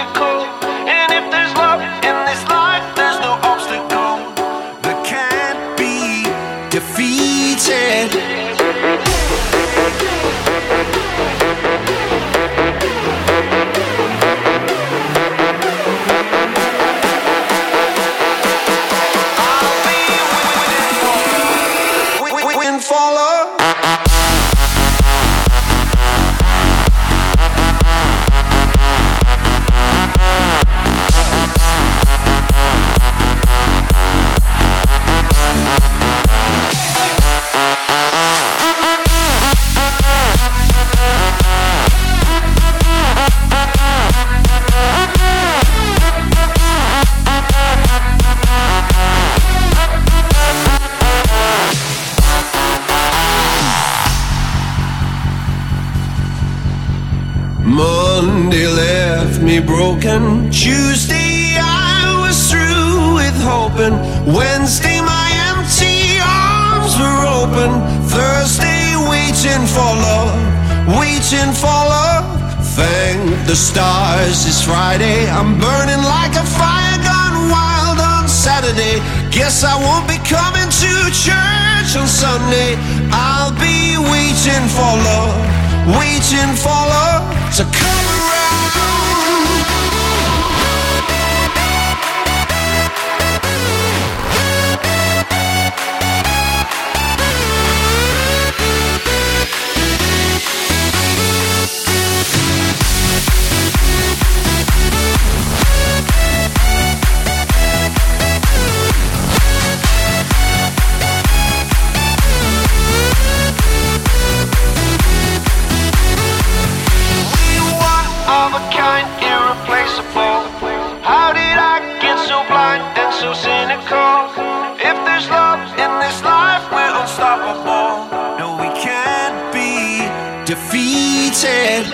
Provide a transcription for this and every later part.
magical. And if there's love in this life, there's no obstacle that can't be defeated. Monday left me broken. Tuesday I was through with hoping. Wednesday my empty arms were open. Thursday waiting for love, waiting for love. Thank the stars it's Friday. I'm burning like a fire gone wild on Saturday. Guess I won't be coming to church on Sunday. I'll be waiting for love, waiting for love to come around. Of a kind, irreplaceable. How did I get so blind and so cynical? If there's love in this life, we're unstoppable. No, we can't be defeated.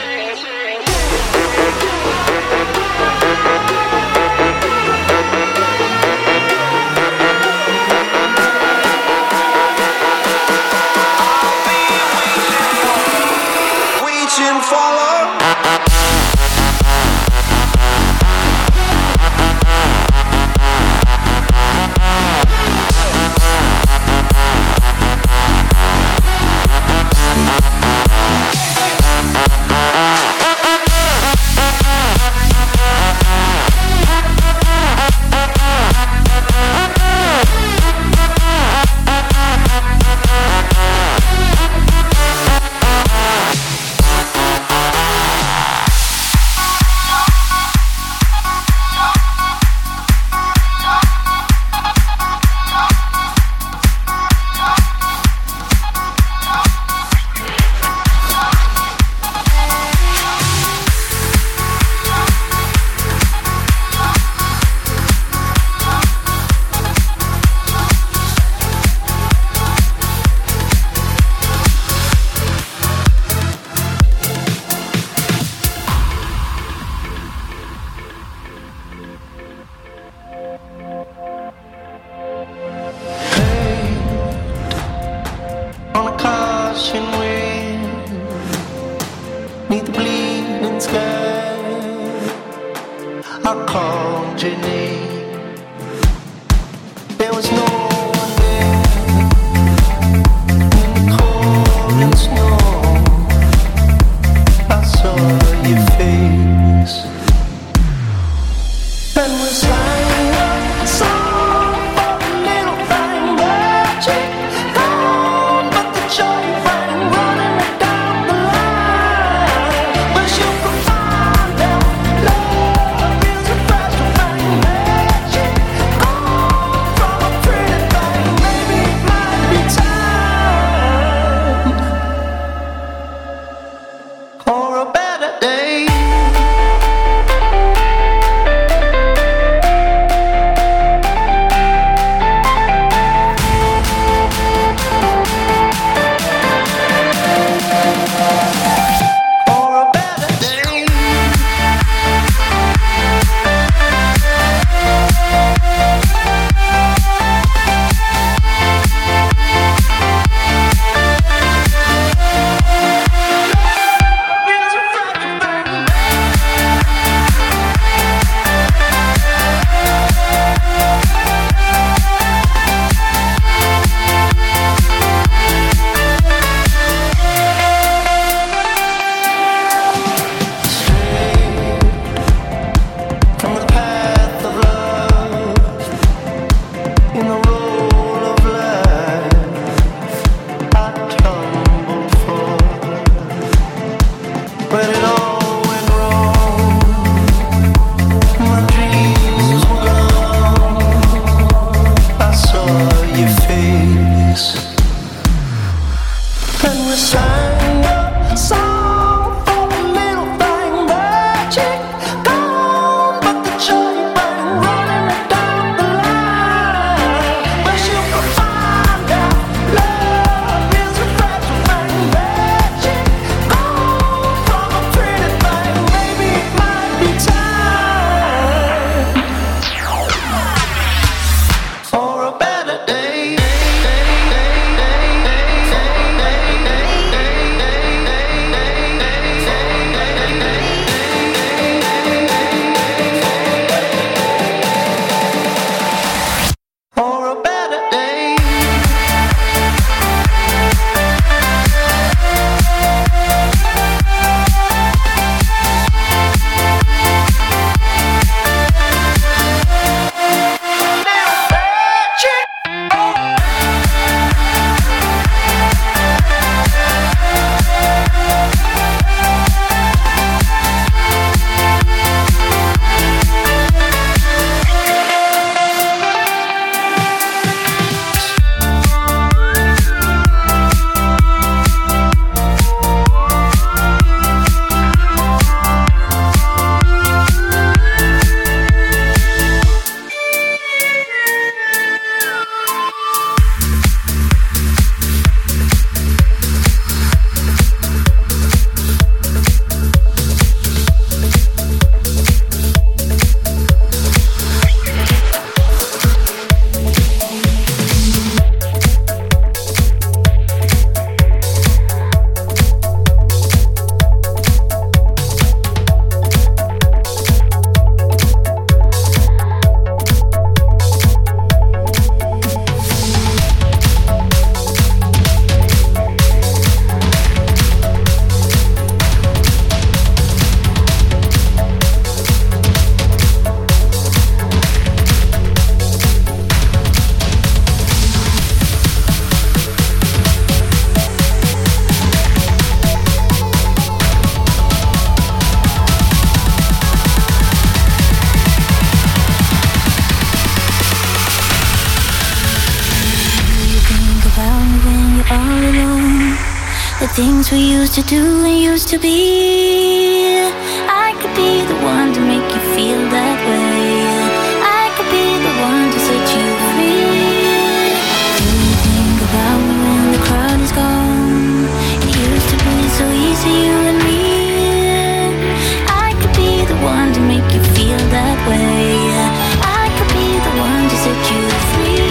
I'll be waiting for love. But you can find out love is a fresh to find. things we used to do and used to be. I could be the one to make you feel that way. I could be the one to set you free. Do you think about me when the crowd is gone? It used to be so easy, you and me. I could be the one to make you feel that way. I could be the one to set you free.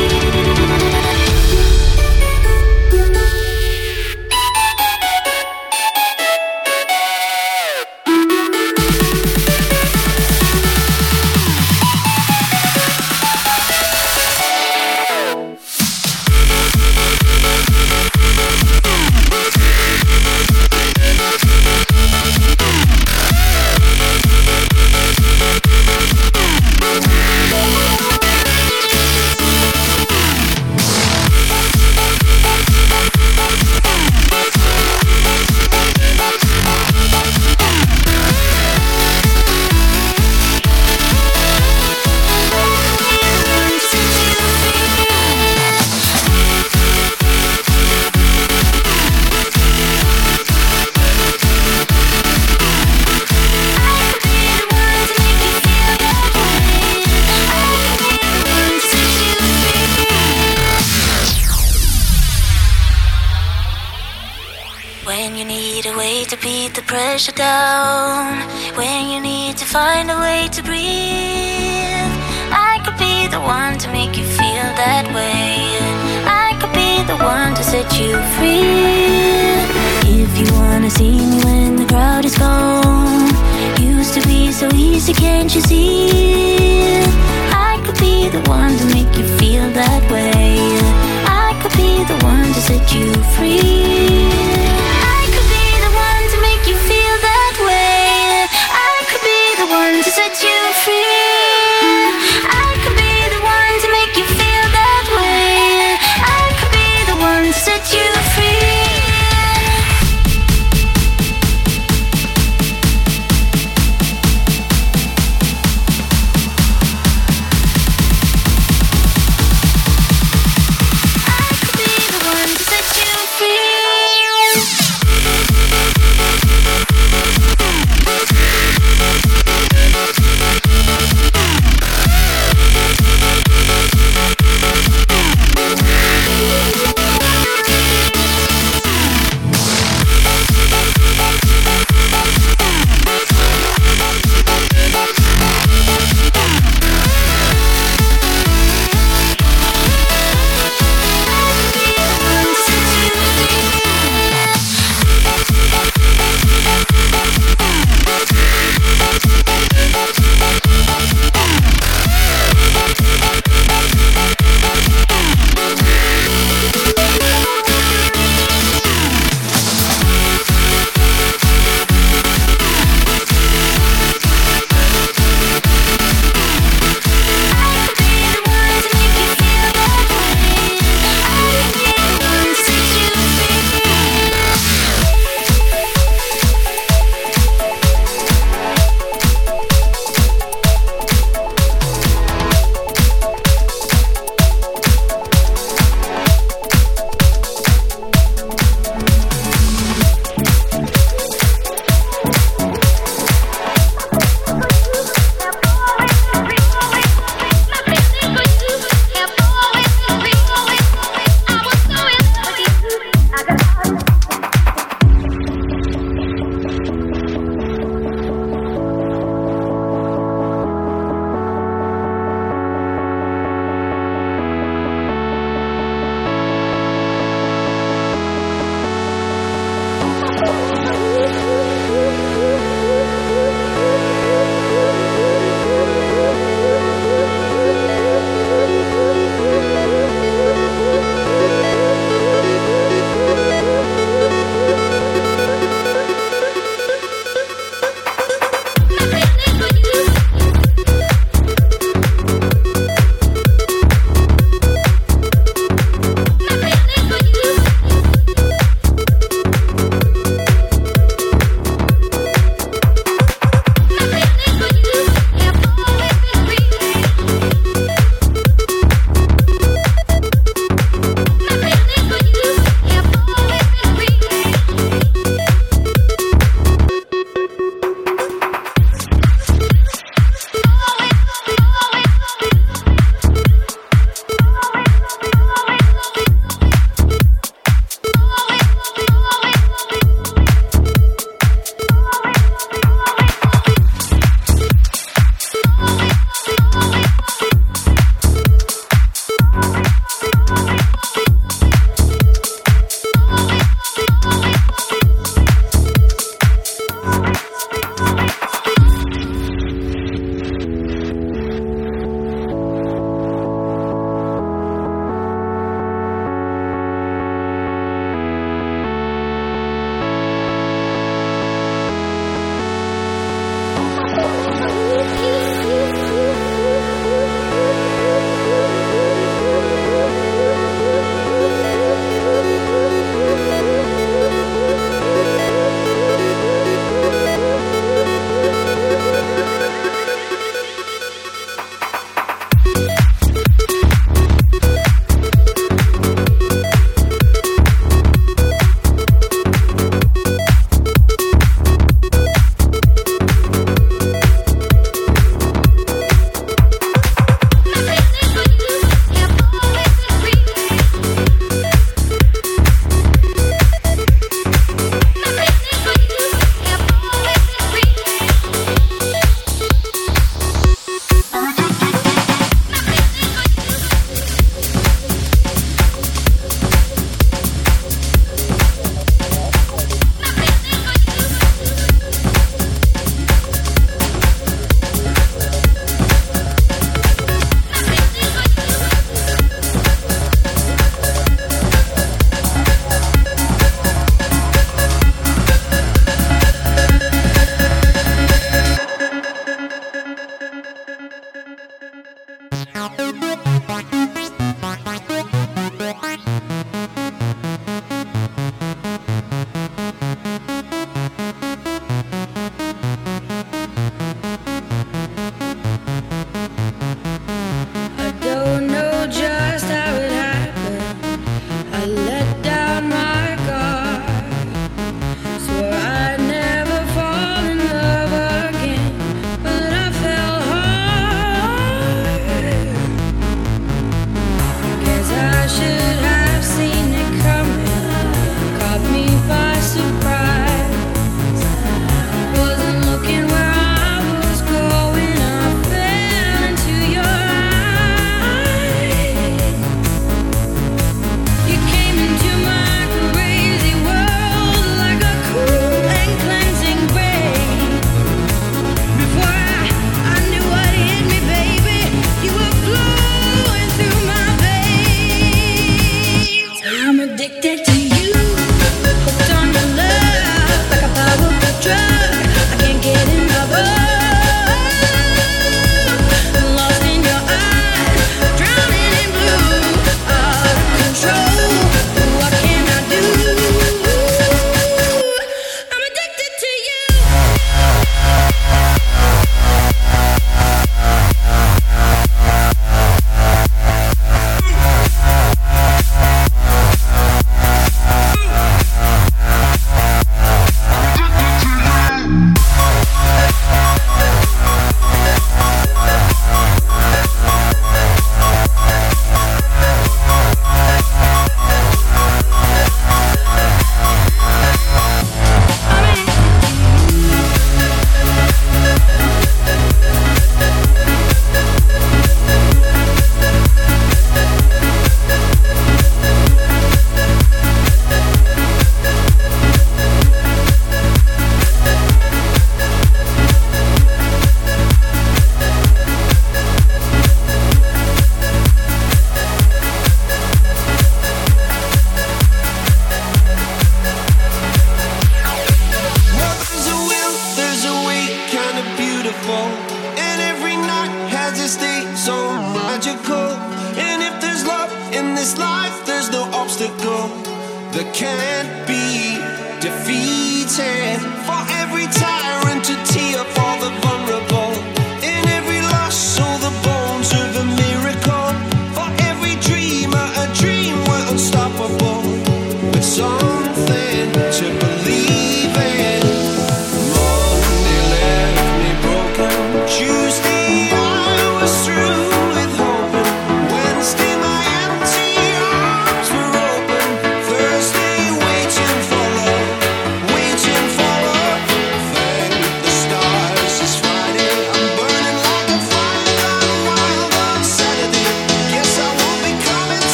When you need a way to beat the pressure down, when you need to find a way to breathe, I could be the one to make you feel that way. I could be the one to set you free. If you wanna see me when the crowd is gone, used to be so easy, can't you see? I could be the one to make you feel that way. I could be the one to set you free. To set you free, I could be the one to make you feel that way. I could be the one to set you free. I could be the one to set you free.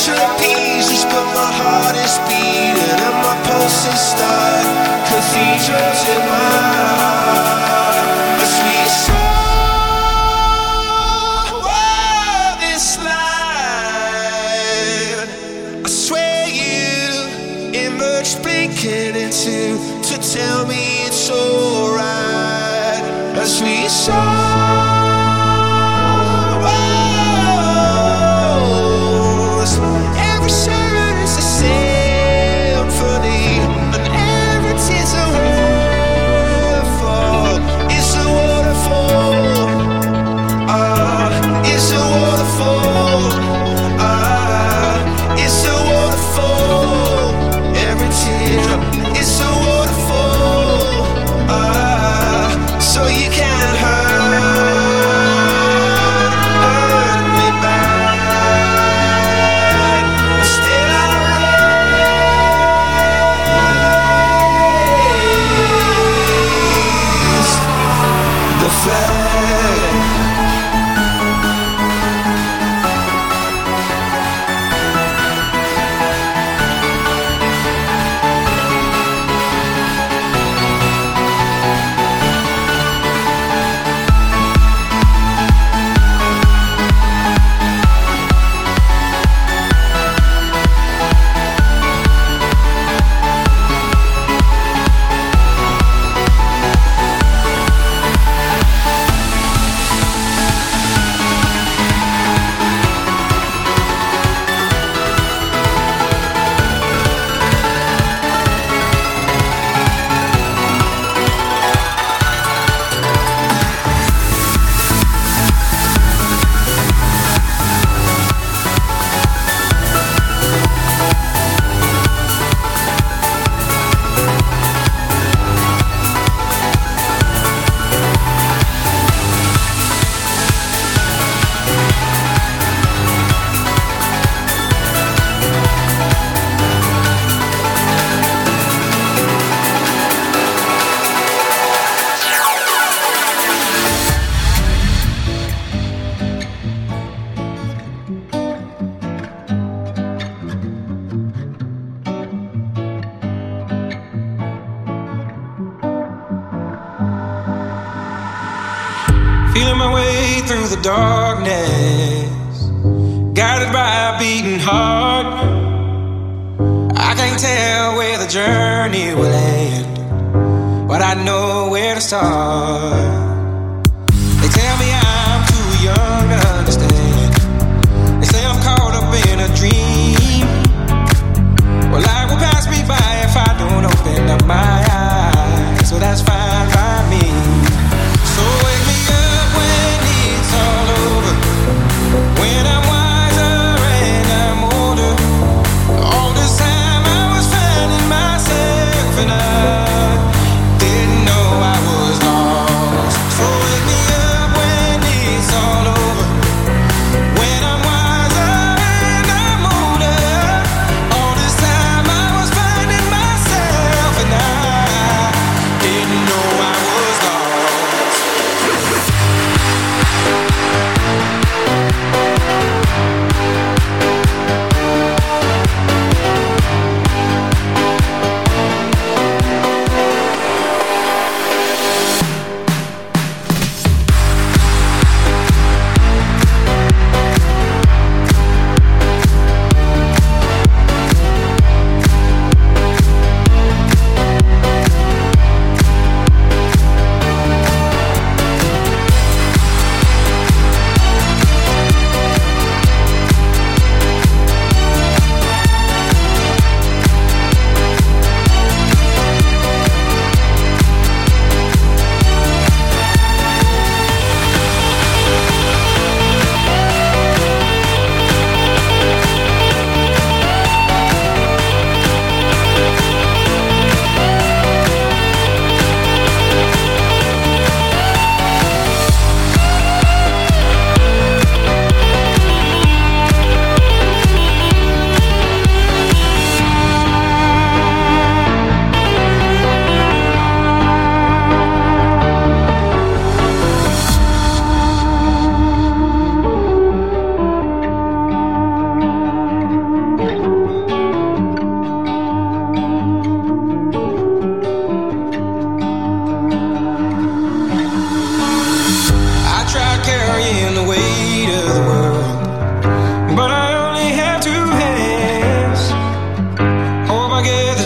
pieces, but my heart is beating and my pulses start. Cathedrals in my heart, a sweet song of this life. I swear you emerged blinking into to tell me it's alright. A sweet song. Feeling my way through the darkness, guided by a beating heart. I can't tell where the journey will end, but I know where to start. They tell me I'm too young to understand. They say I'm caught up in a dream. Well, life will pass me by if I don't open up my eyes, so that's fine by me. So wake me up when it's all over, when I'm wiser and I'm older. All this time I was finding myself and I didn't know I was lost.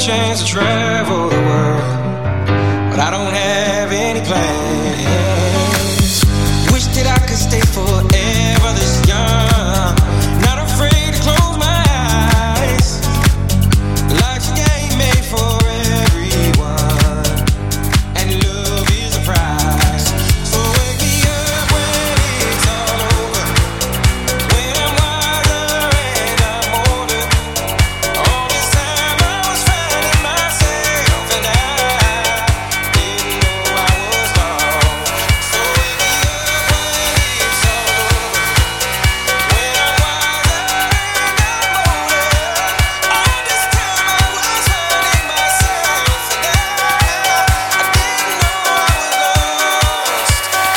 chance to travel the world, but I don't have any plans. Wish that I could stay forever this young, not afraid to close my eyes. Life's a game made for everyone, and love is a prize. So wake me up when it's all over, when I'm wiser and I'm older. All this time I was finding myself, and I didn't know I was lost. So wake me up when it's all over, when I'm wiser and I'm older. All this time I was finding myself, and I didn't know I was lost.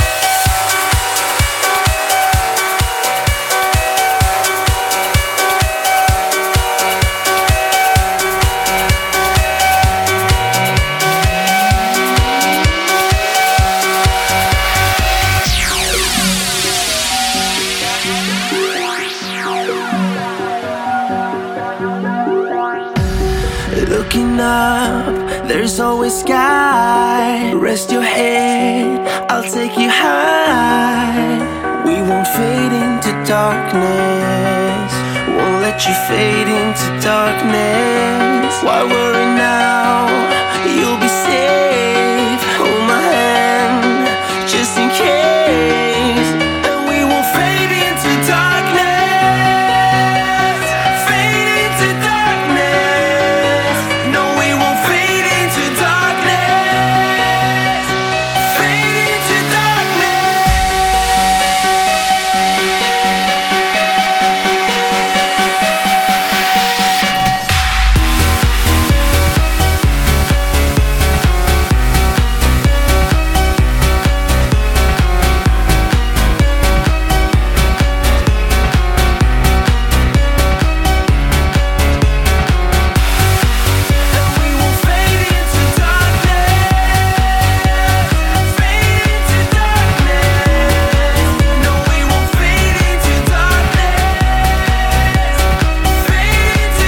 Looking up, there's always sky. Rest your head, I'll take you high. We won't fade into darkness, won't let you fade into darkness. Why worry now? You'll be safe. Hold my hand, just in case. And we won't fade into darkness, fade into darkness. No, we won't fade into darkness, fade into darkness. And we won't fade into darkness, fade into darkness. No, we won't fade into darkness, fade into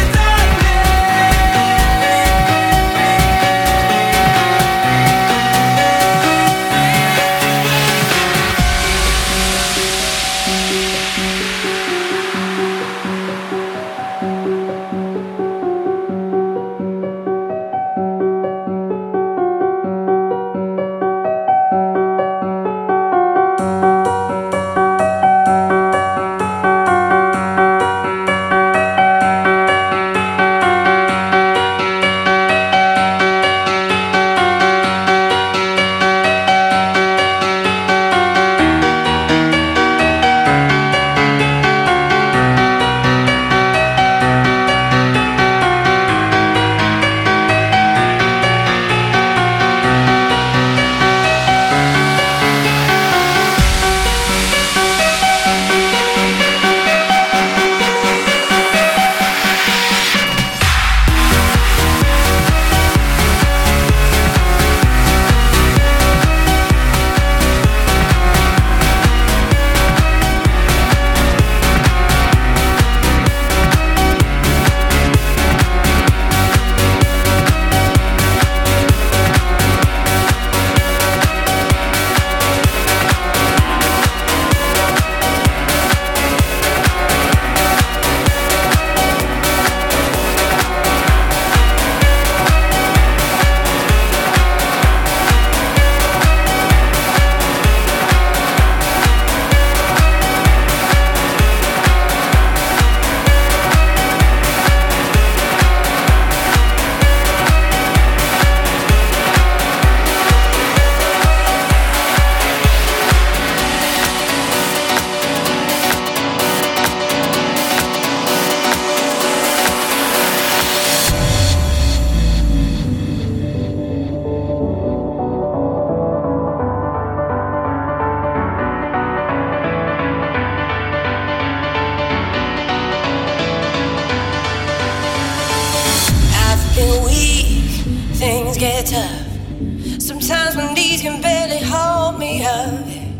get tough. Sometimes my knees can barely hold me up.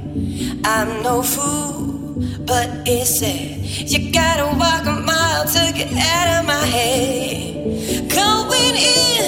I'm no fool, but it's sad. You gotta walk a mile to get out of my head. Going in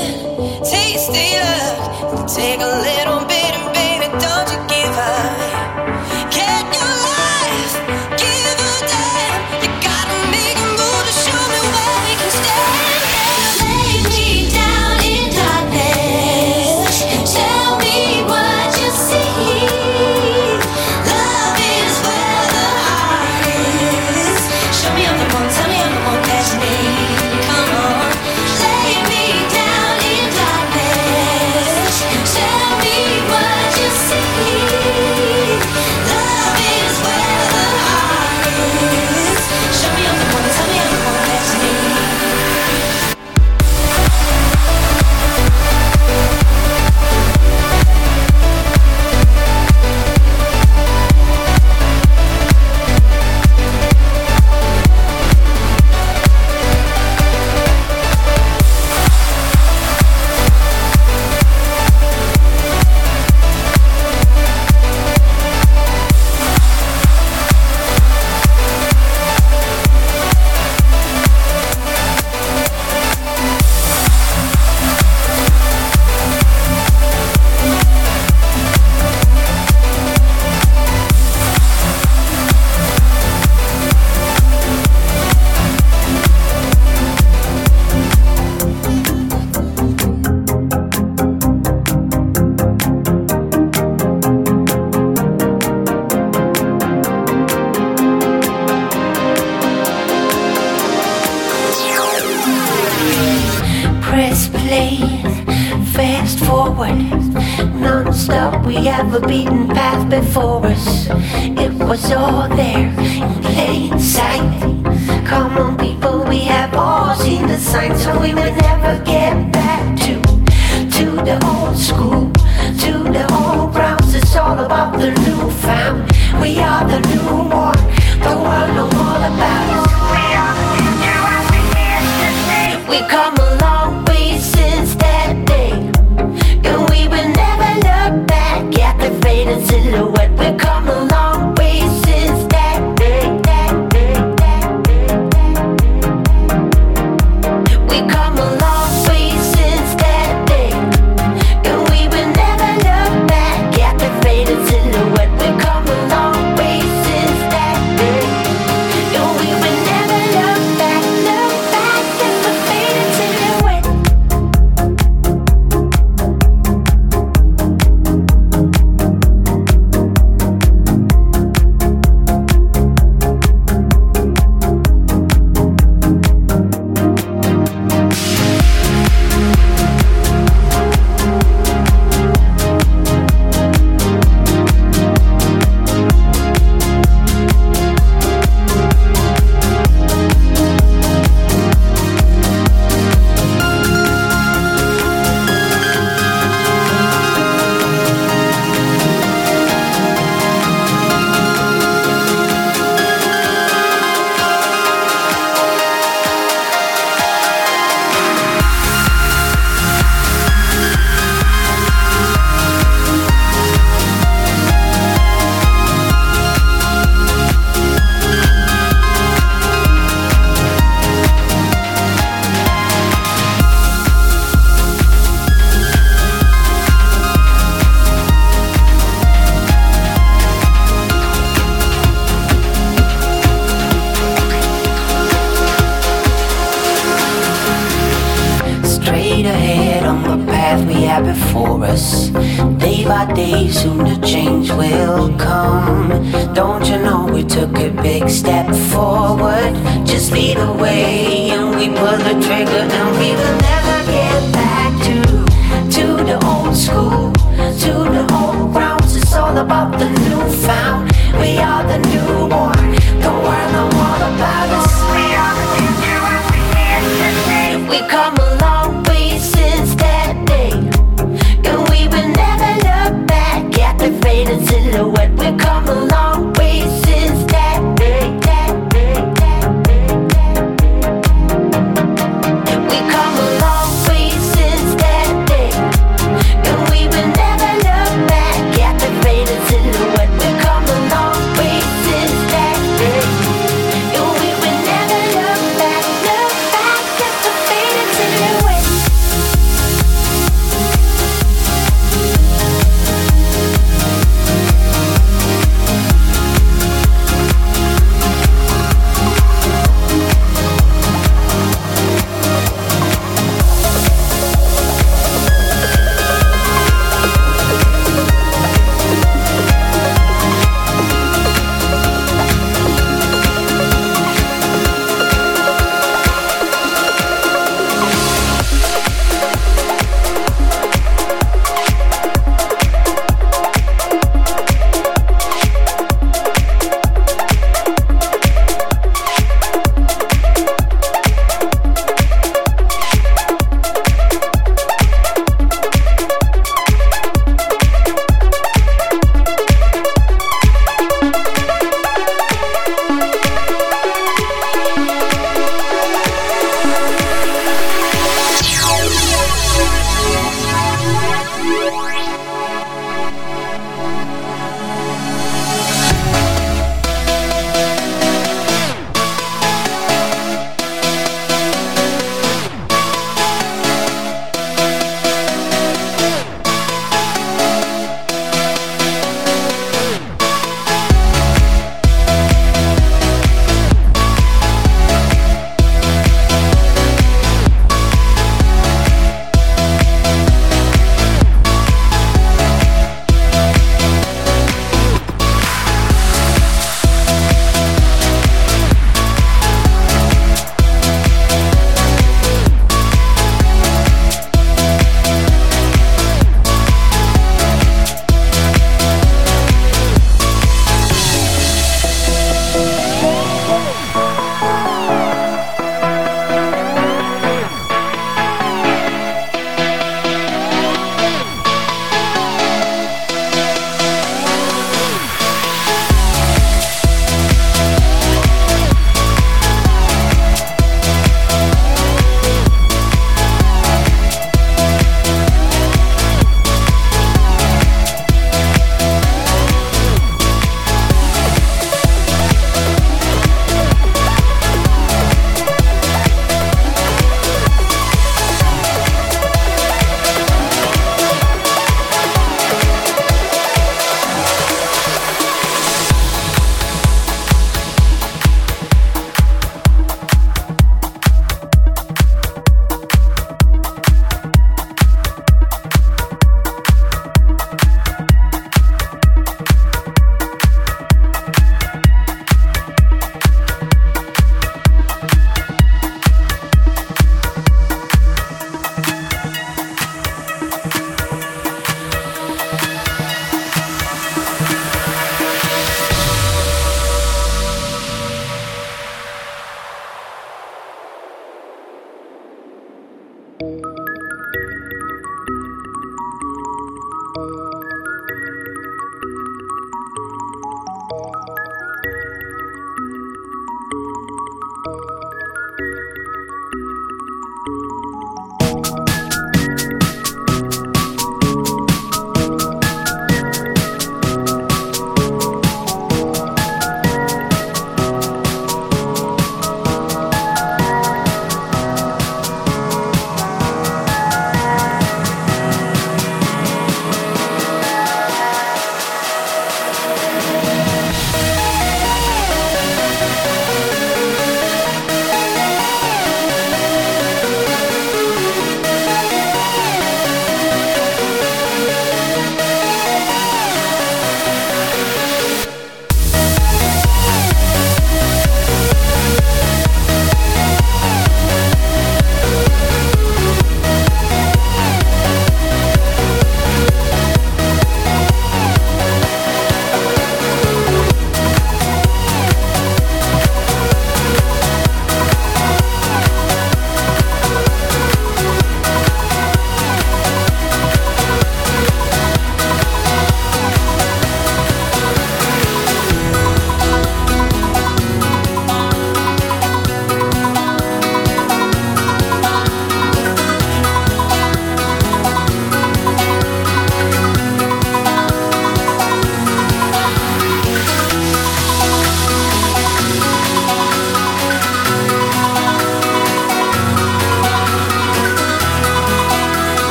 Non-stop, we have a beaten path before us. It was all there in plain sight. Come on people, we have all seen the signs, so we will never get back to the old school, to the old grounds. It's all about the new found. We are the new one, the world know all about us. We are the future and we here to stay. We come a long way since that day, and we will never look back at the faded silhouette. We come a long way since that day, We come a long way since that day, and we will never look back at the faded silhouette. We come a long way since that day, and we will never look back at the faded silhouette. Straight ahead on the path we have before us. Day by day, soon the change will come. Don't you know we took a big step forward? Just lead the way and we pull the trigger, and we will never get back to the old school, to the old grounds. It's all about the new found. We are the newborn, the world know all about us. We are the future and we here to stay. We come a long way since that day, and we will never look back at the faded silhouette. We come a long way since that day, We come a long way since that day, and we will never look back at the faded silhouette. We come a long way since that day.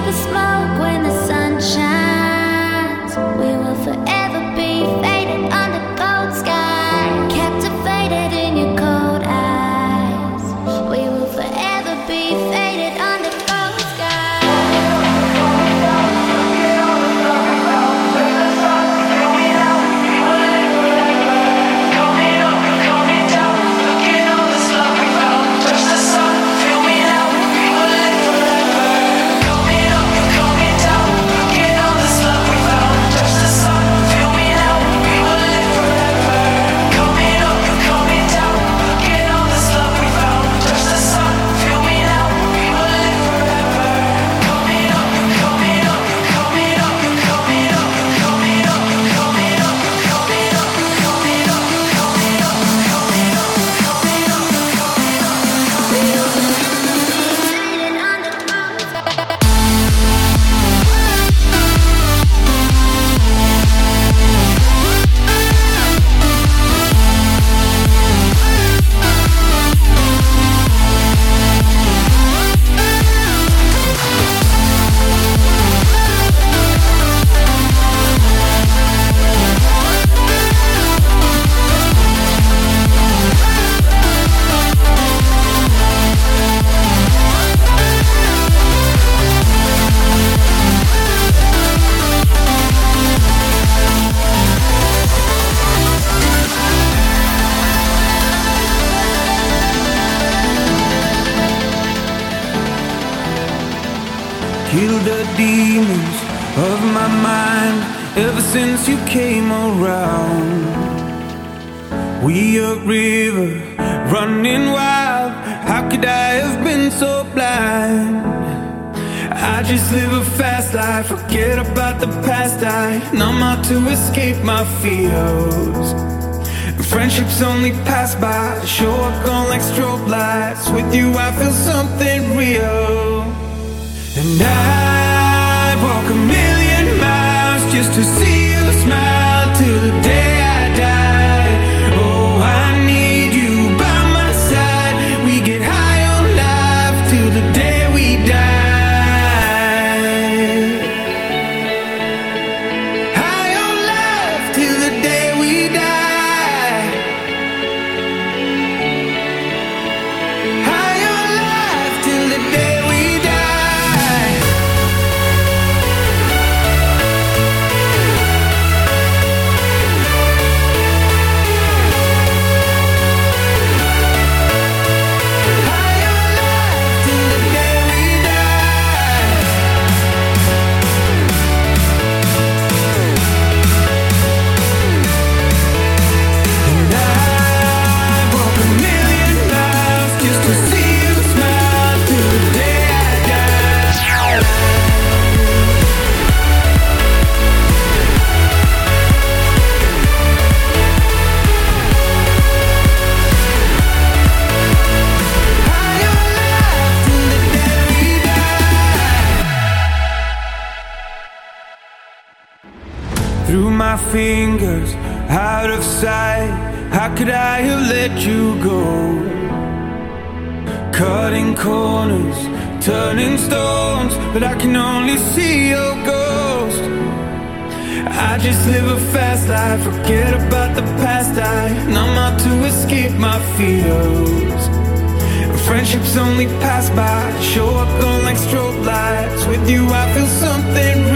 the smoke when the sun shines. We will forever be faded under cold sky, captivated in your cold eyes. We will forever be faded under cold sky. Kill the demons of my mind ever since you came around. We a river running wild. How could I have been so blind? I just live a fast life, forget about the past. I numb out to escape my fears. Friendships only pass by, show up gone like strobe lights. With you I feel something real. And I walk a million miles just to see you smile till the day I die. Oh, I need you by my side. We get high on life till the day we die. High on life till the day we die. High on life till the day we die. Through my fingers, out of sight. How could I have let you go? Cutting corners, turning stones, but I can only see your ghost. I just live a fast life, forget about the past. I numb out to escape my fears. Friendships only pass by, show up gone like strobe lights. With you I feel something